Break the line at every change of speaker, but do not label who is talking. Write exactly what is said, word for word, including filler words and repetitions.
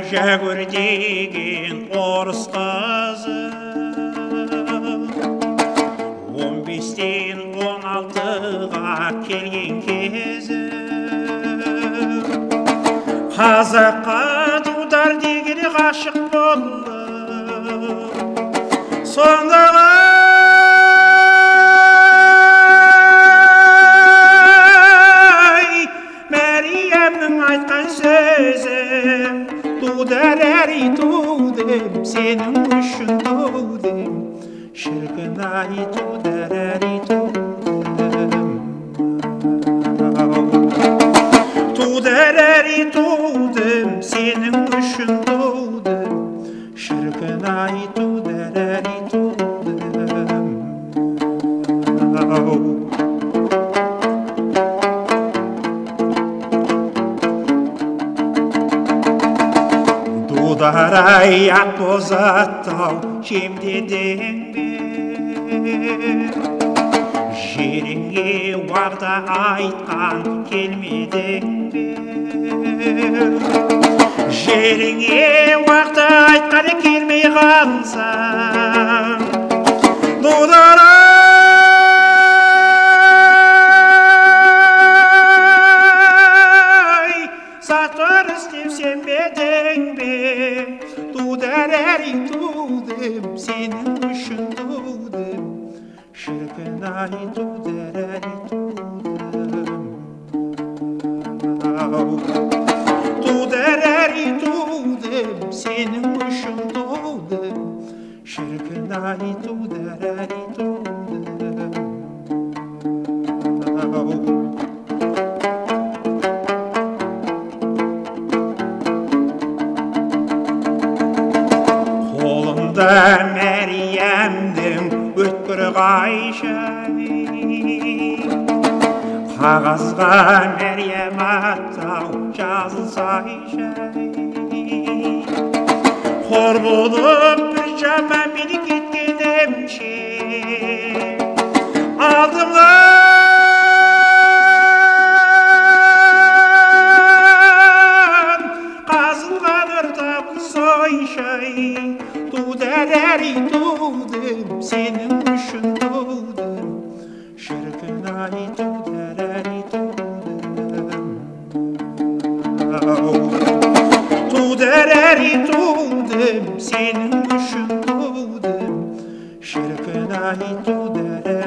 жәгір деген орыс қызы он бестен он алтыға келген кезі қазаққа тудар деген ғашық болды сондағы Мәриямның айтқан сөзі тудар-ай тудым сенің үшін тудым шіркін-ай тудар-ай тудым тудар-ай тудым сенің үшін тудым шіркін-ай тудар-ай тудым Дудар-ай ақ боз аттау жемдедің бе жеріңе уағда айтқан келмедің бе жеріңе уағда айтқан келмей қалсаң Дудар-ай сатыр істеп сенбедің бе тудар-ай тудым сенің үшін тудым шіркін-ай тудар-ай тудым тудар-ай тудым сенің үшін тудым шіркін-ай тудар-ай тудым Мәриямдің өткір қайшай қағазға Мәриям аттау жазылсайшы қор болып бір жаман мені кеткенімше алдымнан қазылған ұртап сойшай тудар-ай тудым сенің үшін тудым шіркін-ай тудар-ай тудым тудар-ай тудым сенің үшін тудым шіркін-ай тудар-ай